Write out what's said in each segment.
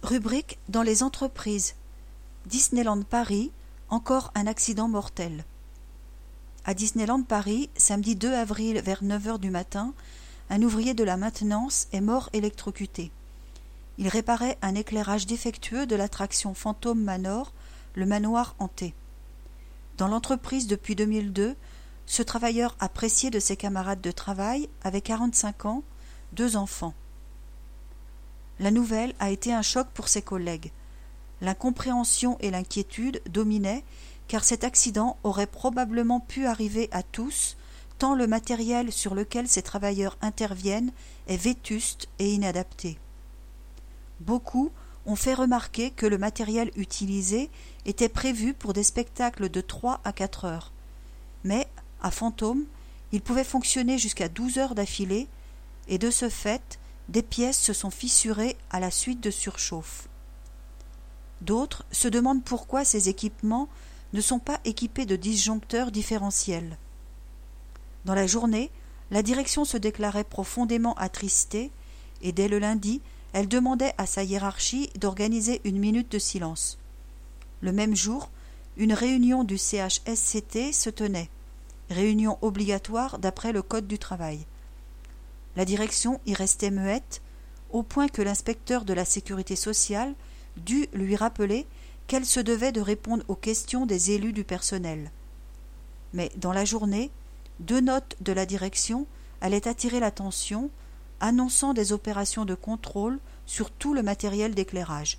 Rubrique dans les entreprises. Disneyland Paris, encore un accident mortel. À Disneyland Paris, samedi 2 avril vers 9h du matin, un ouvrier de la maintenance est mort électrocuté. Il réparait un éclairage défectueux de l'attraction Phantom Manor, le manoir hanté. Dans l'entreprise depuis 2002, ce travailleur apprécié de ses camarades de travail avait 45 ans, 2 enfants. La nouvelle a été un choc pour ses collègues. L'incompréhension et l'inquiétude dominaient, car cet accident aurait probablement pu arriver à tous, tant le matériel sur lequel ces travailleurs interviennent est vétuste et inadapté. Beaucoup ont fait remarquer que le matériel utilisé était prévu pour des spectacles de 3 à 4 heures. Mais, à Phantom, il pouvait fonctionner jusqu'à 12 heures d'affilée, et de ce fait, des pièces se sont fissurées à la suite de surchauffe. D'autres se demandent pourquoi ces équipements ne sont pas équipés de disjoncteurs différentiels. Dans la journée, la direction se déclarait profondément attristée et dès le lundi, elle demandait à sa hiérarchie d'organiser une minute de silence. Le même jour, une réunion du CHSCT se tenait, réunion obligatoire d'après le Code du travail. La direction y restait muette, au point que l'inspecteur de la sécurité sociale dut lui rappeler qu'elle se devait de répondre aux questions des élus du personnel. Mais dans la journée, 2 notes de la direction allaient attirer l'attention, annonçant des opérations de contrôle sur tout le matériel d'éclairage.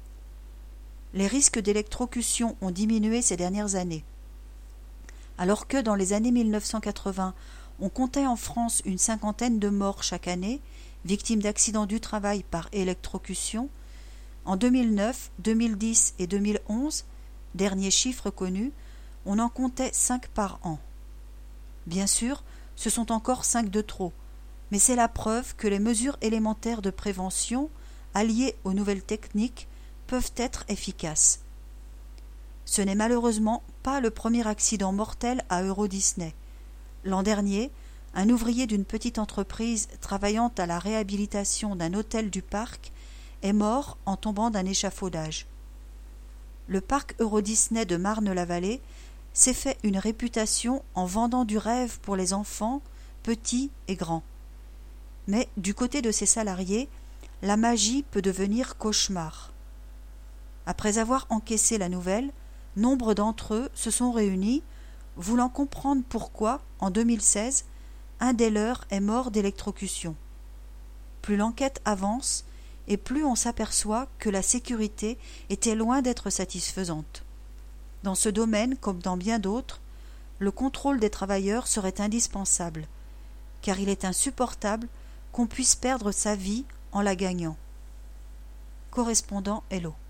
Les risques d'électrocution ont diminué ces dernières années. Alors que dans les années 1980, on comptait en France une 50aine de morts chaque année, victimes d'accidents du travail par électrocution, en 2009, 2010 et 2011, derniers chiffres connus, on en comptait 5 par an. Bien sûr, ce sont encore 5 de trop, mais c'est la preuve que les mesures élémentaires de prévention, alliées aux nouvelles techniques, peuvent être efficaces. Ce n'est malheureusement pas le premier accident mortel à Euro Disney. L'an dernier, un ouvrier d'une petite entreprise travaillant à la réhabilitation d'un hôtel du parc est mort en tombant d'un échafaudage. Le parc Euro Disney de Marne-la-Vallée s'est fait une réputation en vendant du rêve pour les enfants, petits et grands. Mais du côté de ses salariés, la magie peut devenir cauchemar. Après avoir encaissé la nouvelle, nombre d'entre eux se sont réunis, voulant comprendre pourquoi, en 2016, un des leurs est mort d'électrocution. Plus l'enquête avance, et plus on s'aperçoit que la sécurité était loin d'être satisfaisante. Dans ce domaine, comme dans bien d'autres, le contrôle des travailleurs serait indispensable, car il est insupportable qu'on puisse perdre sa vie en la gagnant. Correspondant Hello.